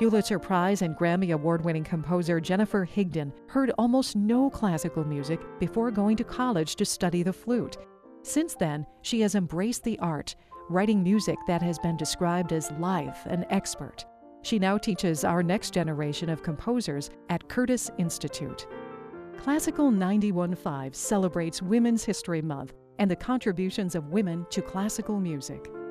Pulitzer Prize and Grammy Award-winning composer Jennifer Higdon heard almost no classical music before going to college to study the flute. Since then, she has embraced the art, writing music that has been described as live and expert. She now teaches our next generation of composers at Curtis Institute. Classical 91.5 celebrates Women's History Month and the contributions of women to classical music.